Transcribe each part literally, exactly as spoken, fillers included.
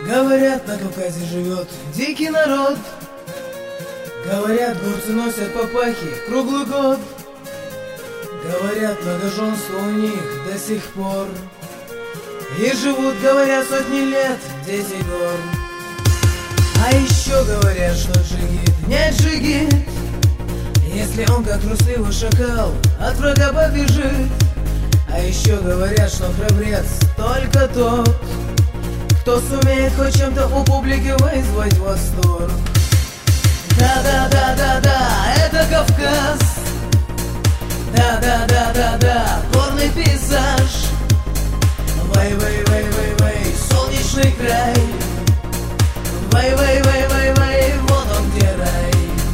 Говорят, на Кавказе живет дикий народ. Говорят, горцы носят папахи круглый год. Говорят, многоженство у них до сих пор. И живут, говорят, сотни лет дети гор. А еще говорят, что джигит не джигит, если он, как трусливый шакал, от врага побежит. А еще говорят, что храбрец только тот, кто сумеет хоть чем-то у публики вызвать восторг. Да-да-да-да-да, это Кавказ. Да-да-да-да-да, горный пейзаж. Вай-вай-вай-вай-вай, солнечный край. Вай-вай-вай-вай-вай, вот он где рай.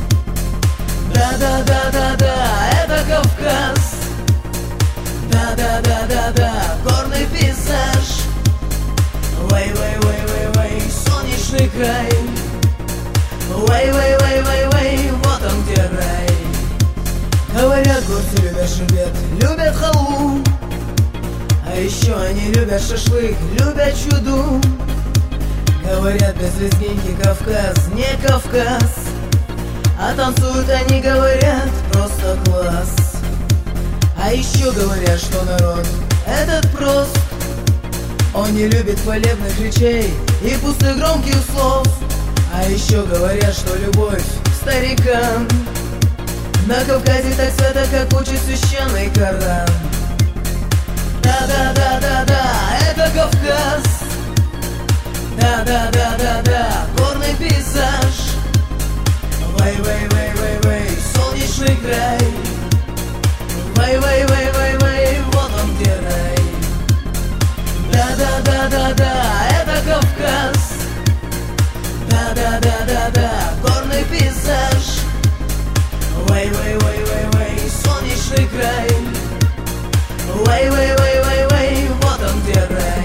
Да-да-да-да-да, это Кавказ. Да-да-да-да-да, горный пейзаж. Вай-вай-вай-вай-вай, солнечный край. Вай-вай-вай-вай-вай, вот он где рай. Говорят, горцы любят шербет, любят халву. А еще они любят шашлык, любят чуду. Говорят, без лезгинки Кавказ не Кавказ. А танцуют они, говорят, просто класс. А еще говорят, что народ этот прост. Он не любит хвалебных речей и пустых громких слов. А еще говорят, что любовь к старикам на Кавказе так свято, как учит священный Коран. Да-да-да-да-да, это Кавказ. Да-да-да-да-да, горный пейзаж. Вай-вай-вай-вай-вай, солнечный край. Вай-вай-вай-вай-вай, вот он где рай. Да-да-да-да-да, это Кавказ. Да-да-да-да-да, горный пейзаж. Вай-вай-вай-вай-вай, солнечный край. Вай-вай-вай-вай-вай, вот он где рай.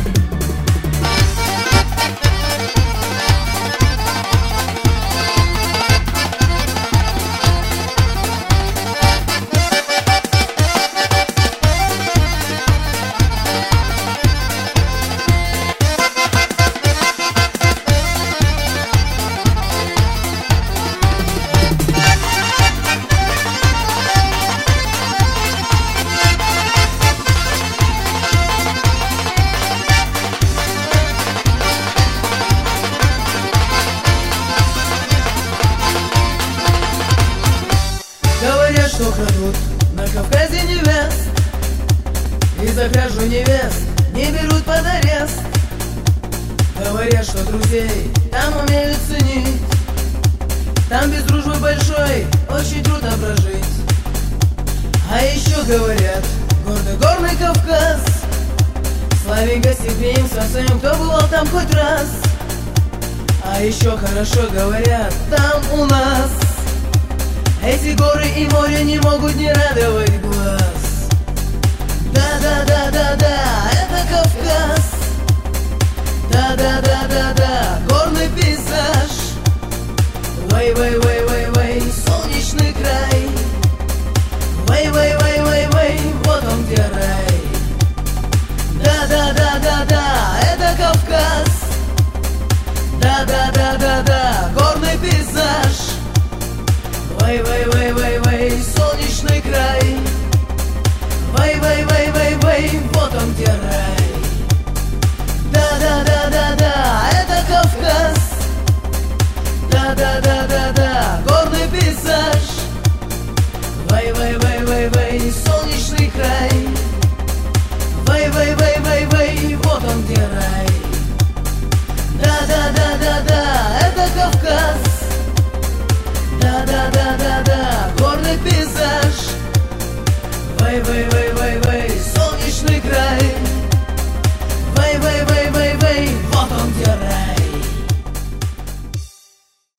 Говорят, что крадут на Кавказе невест, и за кражу невест не берут под арест. Говорят, что друзей там умеют ценить, там без дружбы большой очень трудно прожить. А еще говорят, гордый горный Кавказ славен гостеприимством своим, кто бывал там хоть раз. А еще хорошо говорят, там у нас эти горы и море не могут не радовать глаз. Да-да-да-да-да, это Кавказ. Да-да-да-да-да, горный пейзаж. Вай-вай-вай-вай-вай, солнечный край. Вай-вай-вай-вай-вай, вот он где рай. Да-да-да-да-да, это Кавказ. Да-да-да-да-да, горный пейзаж. Вай-вай-вай-вай-вай, солнечный край. Вай-вай-вай-вай-вай, вот он где рай. Да-да-да-да-да, это Кавказ. Да-да-да-да-да, горный пейзаж. Вай-вай-вай-вай-вай, солнечный край. Вай-вай-вай-вай-вай, вот он где рай. Да-да-да-да-да, это Кавказ. Да-да-да-да-да, горный пейзаж. Вай-вай-вай.